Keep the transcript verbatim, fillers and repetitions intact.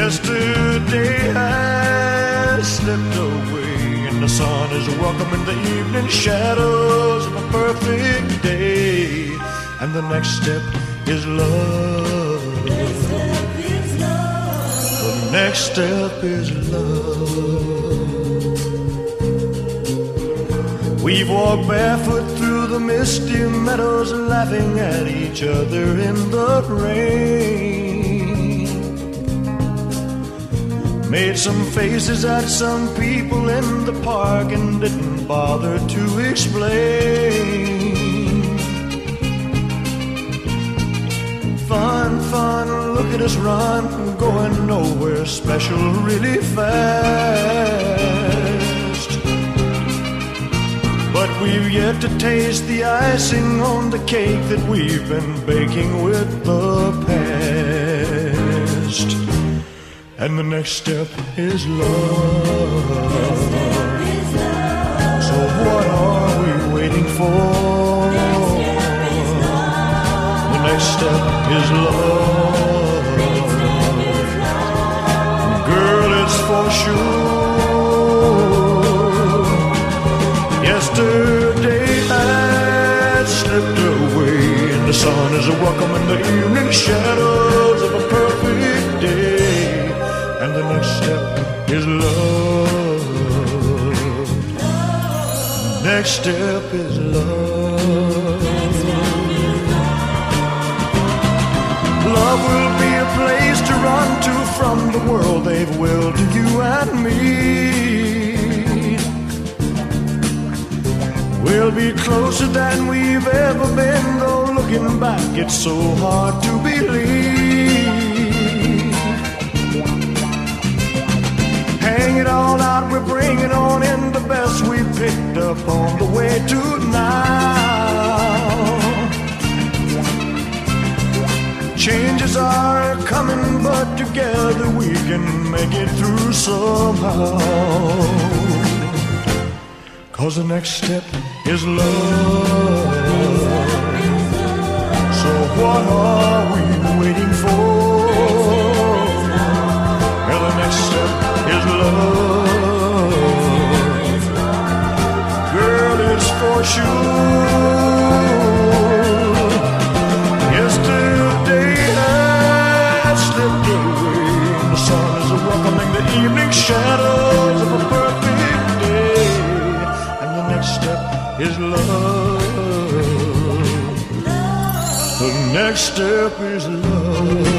Yesterday has slipped away, and the sun is welcoming the evening shadows of a perfect day. And the next step is love. The next step is love. We've walked barefoot through the misty meadows, laughing at each other in the rain. Made some faces at some people in the park and didn't bother to explain. Fun, fun, look at us run, going nowhere special really fast. But we've yet to taste the icing on the cake that we've been baking with the past. And the next step is love. So what are we waiting for? The next step is love. Girl, it's for sure. Yesterday had slipped away, and the sun is welcoming the evening shadows of a perfect day. And the next step is love. Next step is love. Love will be a place to run to from the world they've willed to you and me. We'll be closer than we've ever been, though looking back it's so hard to believe. Hang it all out, we're bringing on in the best we picked up on the way to now. Changes are coming, but together we can make it through somehow. 'Cause the next step is love. So what are we waiting for? Well, the next step is love. Girl, it's for sure. Yesterday has slipped away, and the sun is welcoming the evening shadows of a perfect day. And the next step is love. The next step is love.